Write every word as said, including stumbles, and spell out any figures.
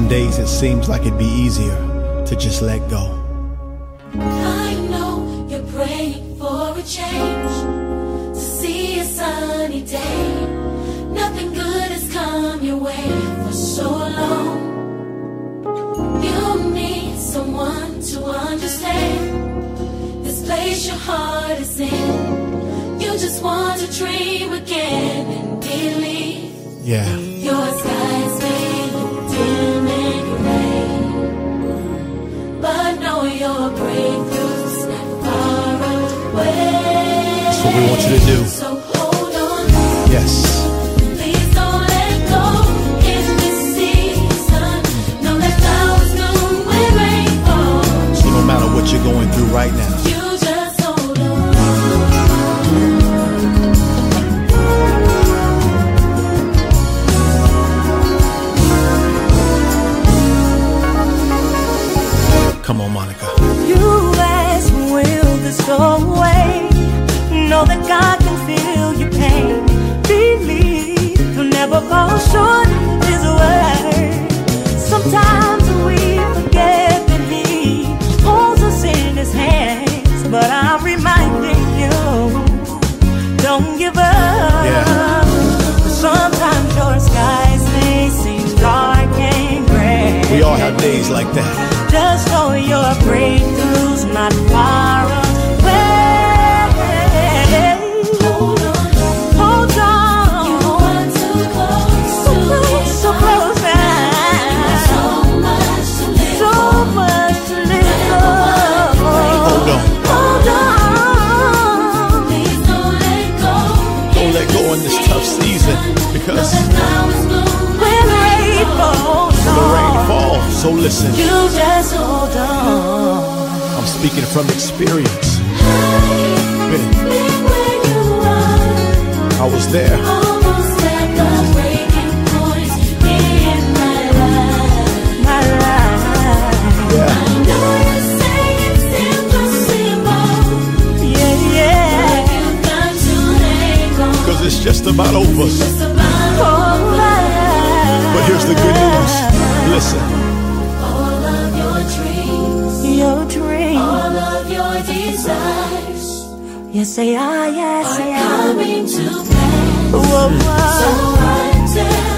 Some days it seems like it'd be easier to just let go. I know you're praying for a change, to see a sunny day. Nothing good has come your way for so long. You need someone to understand this place your heart is in. You just want to dream again and believe. Yeah. Your skies may look dim and gray, but know your breakthrough's not far away. That's what we want you to do. So hold on. Yes. Please don't let go in this season. Know that flowers bloom when rain falls. So no matter what you're going through right now, You just hold on. come on, Monica. You ask, will this go away? Know that God can feel your pain. Believe he'll never fall short of his word. Sometimes we forget that he holds us in his hands, but I'm reminding you, don't give up. Yeah. Sometimes your skies may seem dark and gray. We all have days like that. Just know your breakthrough's not far away. Hold on. Hold on. You are too close So to close, so give close up. now. So much to live So for. much to live for. Hold on. Hold on. Please don't let go. Don't let go in this tough season, because Know that flowers bloom When rain falls, the rain falls. So listen, you just hold on. I'm speaking from experience. Been, been where you are. I was there. Almost at the breaking point in my life. My life. Yeah. I know you say it's impossible, Yeah, yeah. but you've got to hang on. Because it's just about over. Just about Oh, my. But here's the good news. Listen, all of your dreams, Your dreams. all of your desires Yes, they are, yes, are they are. coming to pass. Whoa, whoa. So until